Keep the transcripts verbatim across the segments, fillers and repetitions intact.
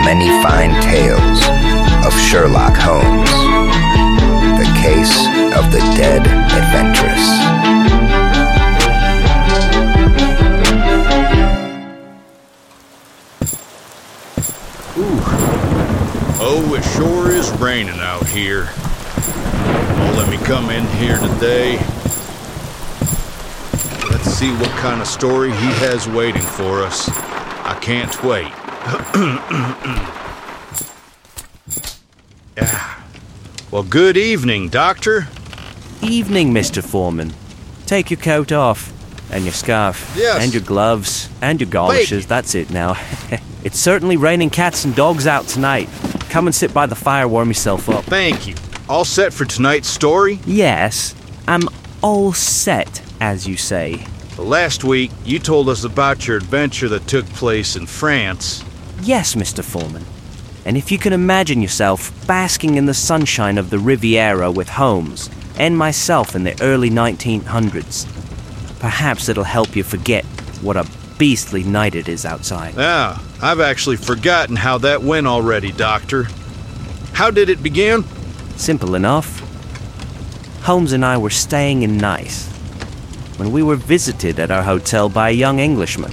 many fine tales of Sherlock Holmes, the case of the dead adventuress. Ooh. Oh, it sure is raining out here. Oh, let me come in here today. Let's see what kind of story he has waiting for us. I can't wait. Yeah. Well, good evening, Doctor. Evening, Mister Foreman. Take your coat off, and your scarf, yes. and your gloves, and your goloshes. That's it now. It's certainly raining cats and dogs out tonight. Come and sit by the fire, warm yourself up. Thank you. All set for tonight's story? Yes, I'm all set, as you say. Well, last week, you told us about your adventure that took place in France. Yes, Mister Foreman. And if you can imagine yourself basking in the sunshine of the Riviera with Holmes and myself in the early nineteen hundreds, perhaps it'll help you forget what a beastly night it is outside. Yeah, I've actually forgotten how that went already, Doctor. How did it begin? Simple enough. Holmes and I were staying in Nice when we were visited at our hotel by a young Englishman,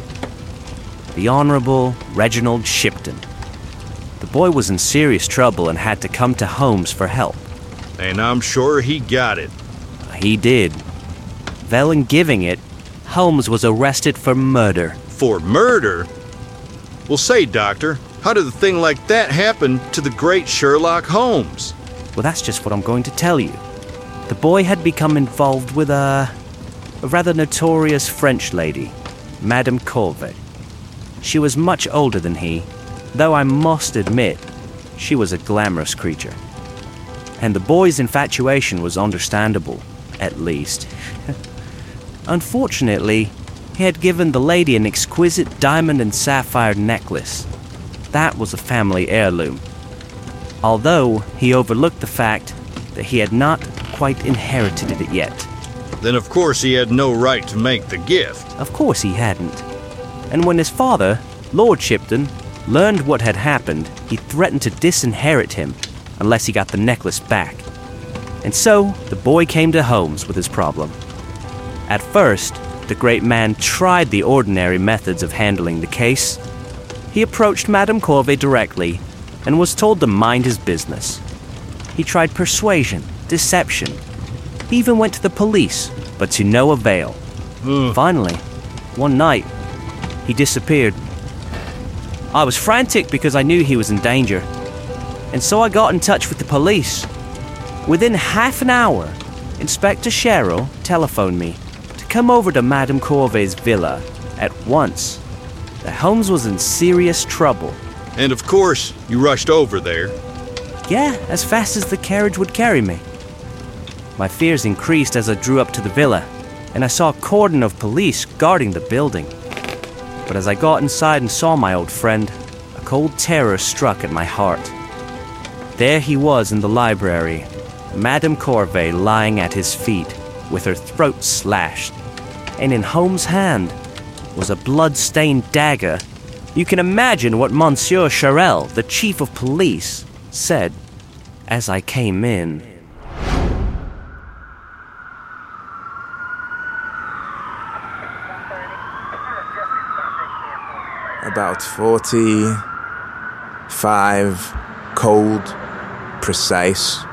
the Honorable Reginald Shipton. The boy was in serious trouble and had to come to Holmes for help. And I'm sure he got it. He did. Well, in giving it, Holmes was arrested for murder. For murder? Well, say, Doctor, how did a thing like that happen to the great Sherlock Holmes? Well, that's just what I'm going to tell you. The boy had become involved with a, a rather notorious French lady, Madame Corvée. She was much older than he, though I must admit, she was a glamorous creature. And the boy's infatuation was understandable, at least. Unfortunately, he had given the lady an exquisite diamond and sapphire necklace. That was a family heirloom, although he overlooked the fact that he had not quite inherited it yet. Then of course he had no right to make the gift. Of course he hadn't. And when his father, Lord Shipton, learned what had happened, he threatened to disinherit him unless he got the necklace back. And so, the boy came to Holmes with his problem. At first, the great man tried the ordinary methods of handling the case. He approached Madame Corvée directly and was told to mind his business. He tried persuasion, deception. He even went to the police, but to no avail. Ugh. Finally, one night, he disappeared. I was frantic because I knew he was in danger, and so I got in touch with the police. Within half an hour, Inspector Sherrill telephoned me to come over to Madame Corvée's villa at once. That Holmes was in serious trouble. And of course, you rushed over there. Yeah, as fast as the carriage would carry me. My fears increased as I drew up to the villa, and I saw a cordon of police guarding the building. But as I got inside and saw my old friend, a cold terror struck at my heart. There he was in the library, Madame Corvée lying at his feet, with her throat slashed, and in Holmes' hand was a blood-stained dagger. You can imagine what Monsieur Sherrill, the chief of police, said as I came in. About forty, five, cold, precise.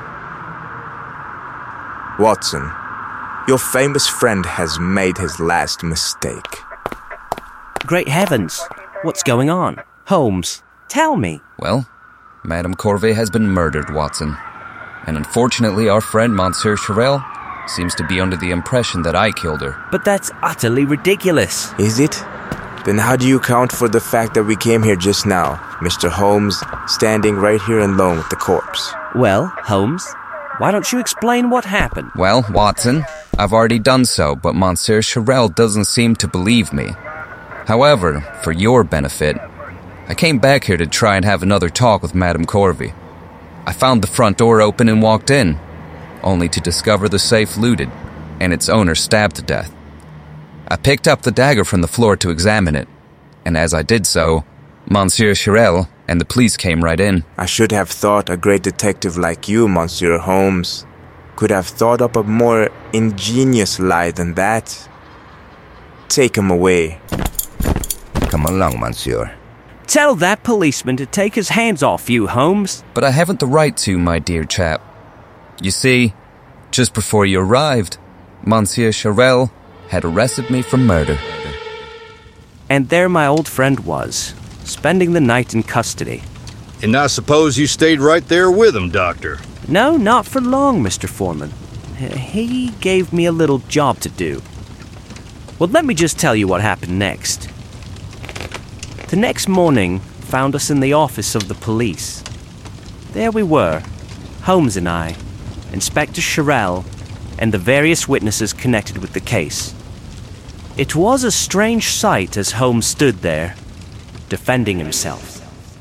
Watson, your famous friend has made his last mistake. Great heavens, what's going on? Holmes, tell me. Well, Madame Corvée has been murdered, Watson. And unfortunately, our friend Monsieur Sherrill seems to be under the impression that I killed her. But that's utterly ridiculous. Is it? Then how do you account for the fact that we came here just now, Mister Holmes standing right here alone with the corpse? Well, Holmes, why don't you explain what happened? Well, Watson, I've already done so, but Monsieur Sherrill doesn't seem to believe me. However, for your benefit, I came back here to try and have another talk with Madame Corvée. I found the front door open and walked in, only to discover the safe looted and its owner stabbed to death. I picked up the dagger from the floor to examine it, and as I did so, Monsieur Sherrill and the police came right in. I should have thought a great detective like you, Monsieur Holmes, could have thought up a more ingenious lie than that. Take him away. Come along, Monsieur. Tell that policeman to take his hands off you, Holmes. But I haven't the right to, my dear chap. You see, just before you arrived, Monsieur Charel had arrested me for murder. And there my old friend was, spending the night in custody. And I suppose you stayed right there with him, Doctor. No, not for long, Mister Foreman. He gave me a little job to do. Well, let me just tell you what happened next. The next morning found us in the office of the police. There we were, Holmes and I, Inspector Charel, and the various witnesses connected with the case. It was a strange sight as Holmes stood there, defending himself.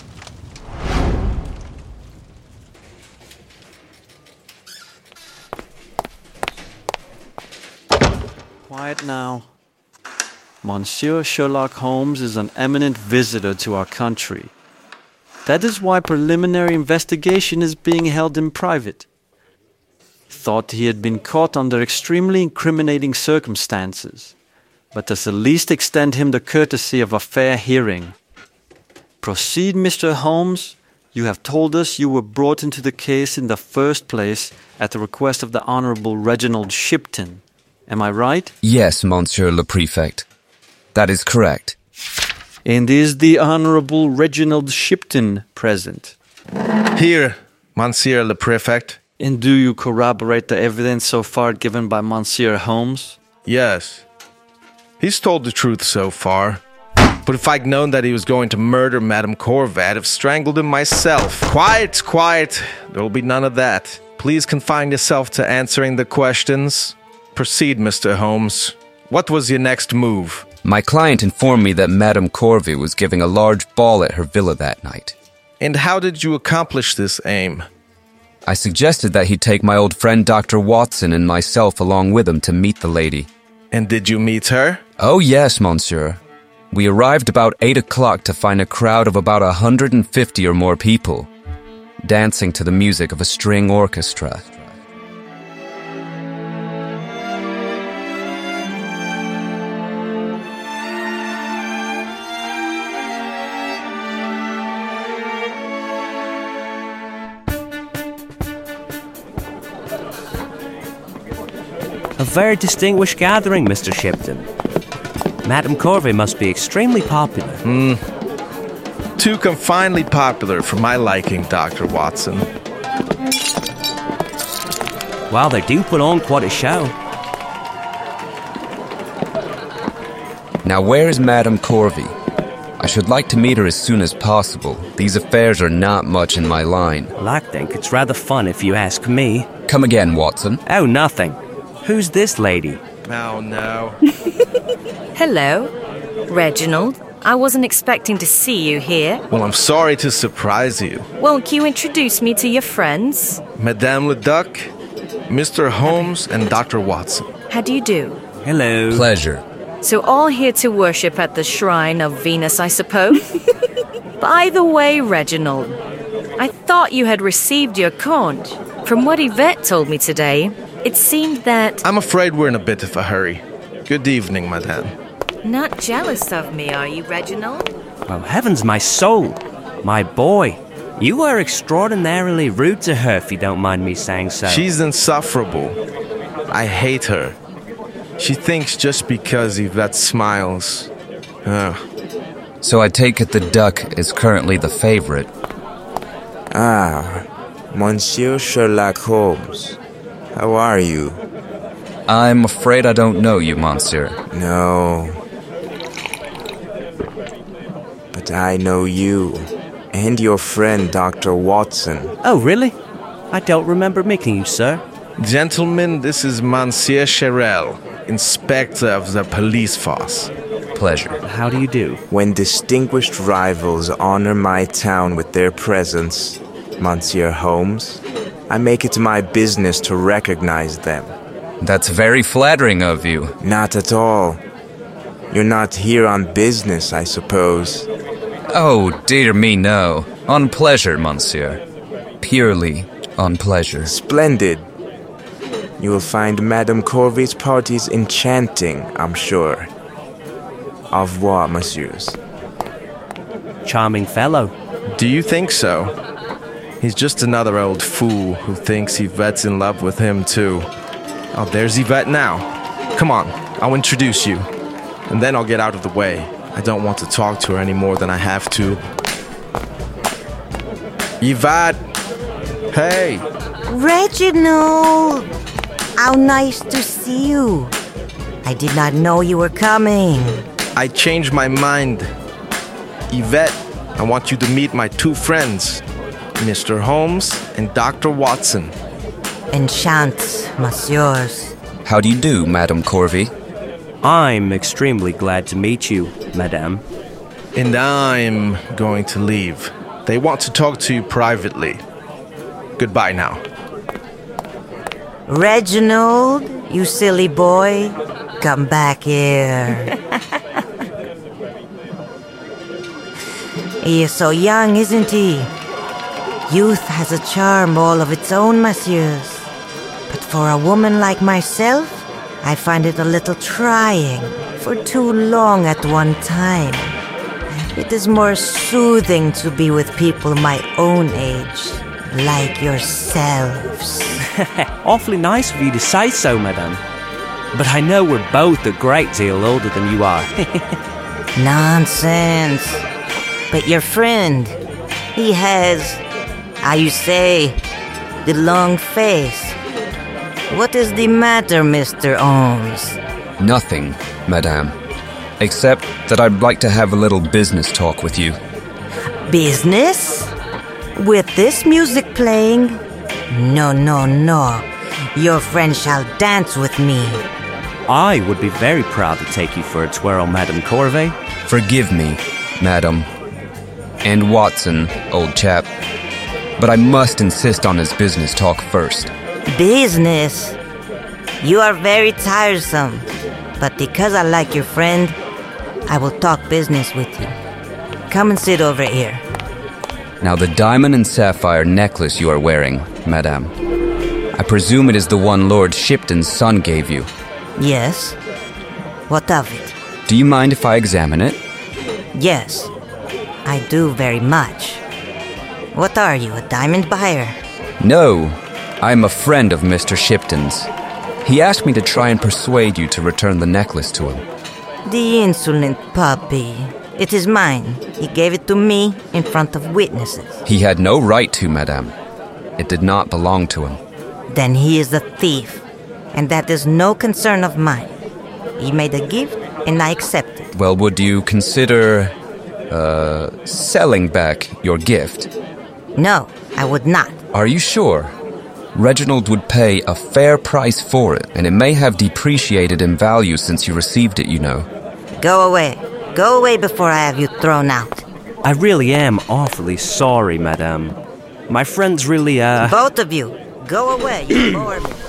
Quiet now. Monsieur Sherlock Holmes is an eminent visitor to our country. That is why preliminary investigation is being held in private. Thought he had been caught under extremely incriminating circumstances, but does at least extend him the courtesy of a fair hearing. Proceed, Mister Holmes. You have told us you were brought into the case in the first place at the request of the Honorable Reginald Shipton. Am I right? Yes, Monsieur le Préfect. That is correct. And is the Honorable Reginald Shipton present? Here, Monsieur le Préfect. And do you corroborate the evidence so far given by Monsieur Holmes? Yes. He's told the truth so far. But if I'd known that he was going to murder Madame Corvi, I'd have strangled him myself. Quiet, quiet. There'll be none of that. Please confine yourself to answering the questions. Proceed, Mister Holmes. What was your next move? My client informed me that Madame Corvi was giving a large ball at her villa that night. And how did you accomplish this aim? I suggested that he take my old friend Doctor Watson and myself along with him to meet the lady. And did you meet her? Oh yes, monsieur. We arrived about eight o'clock to find a crowd of about a hundred and fifty or more people, dancing to the music of a string orchestra. A very distinguished gathering, Mister Shipton. Madame Corvi must be extremely popular. Hmm. Too confinedly popular for my liking, Doctor Watson. Well, they do put on quite a show. Now, where is Madame Corvi? I should like to meet her as soon as possible. These affairs are not much in my line. Well, I think it's rather fun if you ask me. Come again, Watson. Oh, nothing. Who's this lady? Oh, no. Hello, Reginald. I wasn't expecting to see you here. Well, I'm sorry to surprise you. Won't you introduce me to your friends? Madame Leduc, Mister Holmes, and Doctor Watson. How do you do? Hello. Pleasure. So all here to worship at the shrine of Venus, I suppose? By the way, Reginald, I thought you had received your conge. From what Yvette told me today, it seemed that... I'm afraid we're in a bit of a hurry. Good evening, madame. Not jealous of me, are you, Reginald? Well, heavens, my soul. My boy. You are extraordinarily rude to her, if you don't mind me saying so. She's insufferable. I hate her. She thinks just because Yvette smiles. Ugh. So I take it the duck is currently the favorite. Ah, Monsieur Sherlock Holmes. How are you? I'm afraid I don't know you, monsieur. No. But I know you. And your friend, Doctor Watson. Oh, really? I don't remember meeting you, sir. Gentlemen, this is Monsieur Charel, Inspector of the Police Force. Pleasure. How do you do? When distinguished rivals honor my town with their presence, Monsieur Holmes, I make it my business to recognize them. That's very flattering of you. Not at all. You're not here on business, I suppose. Oh, dear me, no. On pleasure, monsieur. Purely on pleasure. Splendid. You will find Madame Corvy's parties enchanting, I'm sure. Au revoir, messieurs. Charming fellow. Do you think so? He's just another old fool who thinks Yvette's in love with him, too. Oh, there's Yvette now. Come on, I'll introduce you. And then I'll get out of the way. I don't want to talk to her any more than I have to. Yvette! Hey! Reginald! How nice to see you. I did not know you were coming. I changed my mind. Yvette, I want you to meet my two friends, Mister Holmes and Doctor Watson. Enchant, messieurs. How do you do, Madame Corvy? I'm extremely glad to meet you, madame. And I'm going to leave. They want to talk to you privately. Goodbye now. Reginald, you silly boy, come back here. He is so young, isn't he? Youth has a charm all of its own, messieurs. But for a woman like myself, I find it a little trying for too long at one time. It is more soothing to be with people my own age, like yourselves. Awfully nice of you to say so, madame. But I know we're both a great deal older than you are. Nonsense. But your friend, he has, how you say, the long face. What is the matter, Mister Holmes? Nothing, madame. Except that I'd like to have a little business talk with you. Business? With this music playing? No, no, no. Your friend shall dance with me. I would be very proud to take you for a twirl, Madame Corvey. Forgive me, madam. And Watson, old chap. But I must insist on his business talk first. Business? You are very tiresome. But because I like your friend, I will talk business with you. Come and sit over here. Now the diamond and sapphire necklace you are wearing, madame. I presume it is the one Lord Shipton's son gave you. Yes. What of it? Do you mind if I examine it? Yes. I do very much. What are you, a diamond buyer? No. I am a friend of Mister Shipton's. He asked me to try and persuade you to return the necklace to him. The insolent puppy. It is mine. He gave it to me in front of witnesses. He had no right to, madame. It did not belong to him. Then he is a thief, and that is no concern of mine. He made a gift, and I accepted. Well, would you consider, uh, selling back your gift? No, I would not. Are you sure? Reginald would pay a fair price for it, and it may have depreciated in value since you received it, you know. Go away. Go away before I have you thrown out. I really am awfully sorry, madame. My friends really, uh... Both of you, go away, you bore me.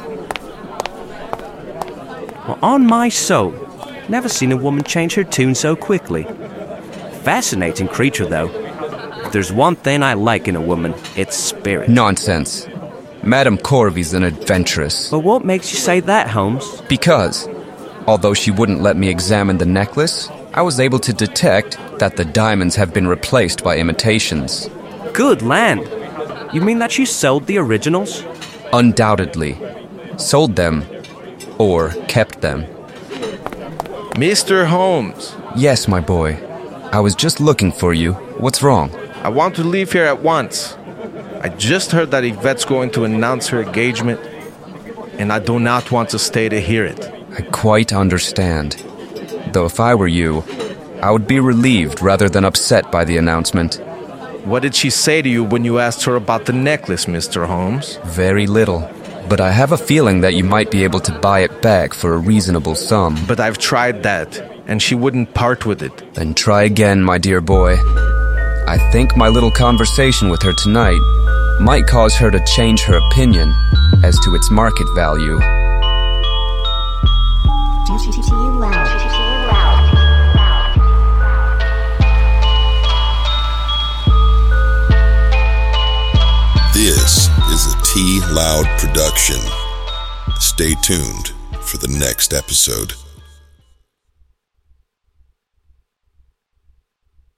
Well, on my soul, never seen a woman change her tune so quickly. Fascinating creature, though. If there's one thing I like in a woman, it's spirit. Nonsense. Madame Corvy's an adventuress. But what makes you say that, Holmes? Because, although she wouldn't let me examine the necklace, I was able to detect that the diamonds have been replaced by imitations. Good land! You mean that you sold the originals? Undoubtedly. Sold them, or kept them. Mister Holmes. Yes, my boy. I was just looking for you. What's wrong? I want to leave here at once. I just heard that Yvette's going to announce her engagement, and I do not want to stay to hear it. I quite understand. Though if I were you, I would be relieved rather than upset by the announcement. What did she say to you when you asked her about the necklace, Mister Holmes? Very little. But I have a feeling that you might be able to buy it back for a reasonable sum. But I've tried that, and she wouldn't part with it. Then try again, my dear boy. I think my little conversation with her tonight might cause her to change her opinion as to its market value. Loud production. Stay tuned for the next episode.